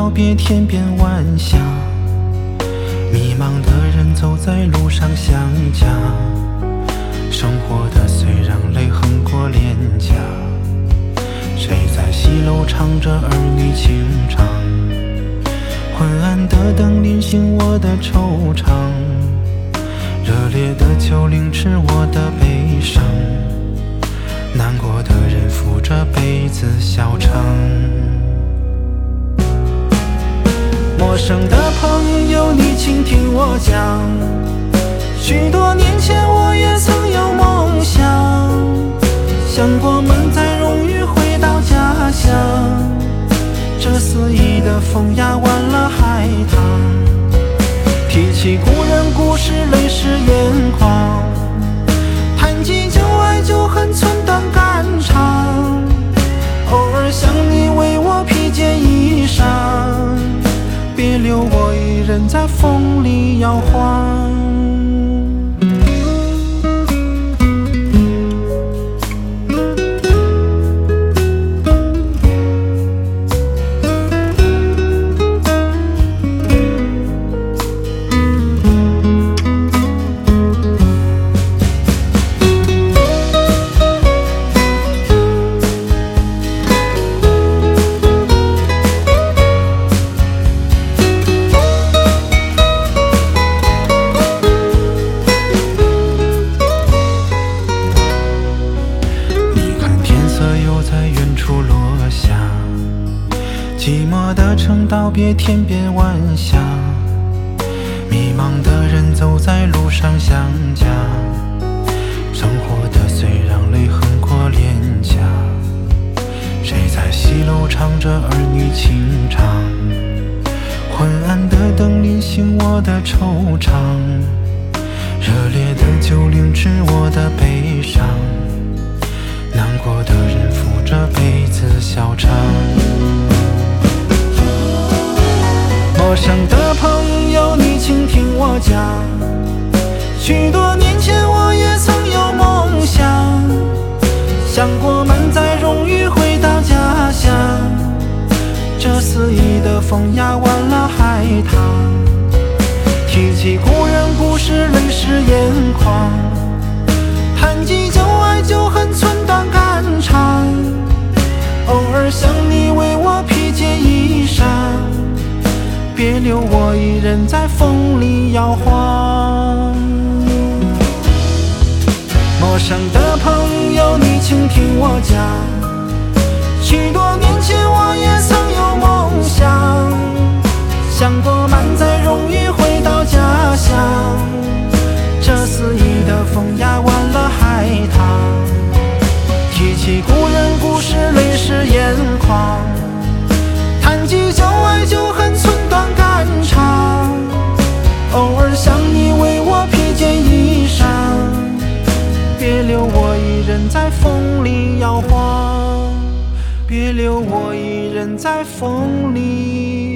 道别天边晚霞，迷茫的人走在路上想家，生活的虽然泪横过脸颊，谁在西楼唱着儿女情长，昏暗的灯临醒我的惆怅，热烈的酒凌迟我的悲伤，难过的人扶着杯子笑唱。陌生的朋友，你请听我讲，许多年前我也曾有梦想，想过满载荣誉回到家乡，这肆意的风压完了海棠，提起故人故事泪湿眼眶，谈及旧爱旧恨寸断肝肠，偶尔想你为我披件衣裳，别留我一人在风里摇晃。寂寞的城道别天边晚霞，迷茫的人走在路上想家，生活的虽然泪横过脸颊，谁在西楼唱着儿女情长，昏暗的灯临醒我的惆怅，热烈的酒凌迟我的悲伤，难过的人扶着杯子笑唱。陌生的朋友，你请听我讲，许多年前我也曾有梦想，想过满载荣誉回到家乡，这肆意的风压完了海棠，提起故人故事泪湿眼眶，谈及旧爱旧恨寸断肝肠，偶尔想你为我披件衣裳，别留我一人在风里摇晃。陌生的朋友，你请听我讲，许多年前我也曾有梦想，想过满载荣誉回到家乡，这肆意的风压完了海棠，提起故人故事泪湿眼眶，谈及旧爱旧恨寸断肝肠，偶尔想你为我披件衣裳，别留我一人在风里摇晃，别留我一人在风里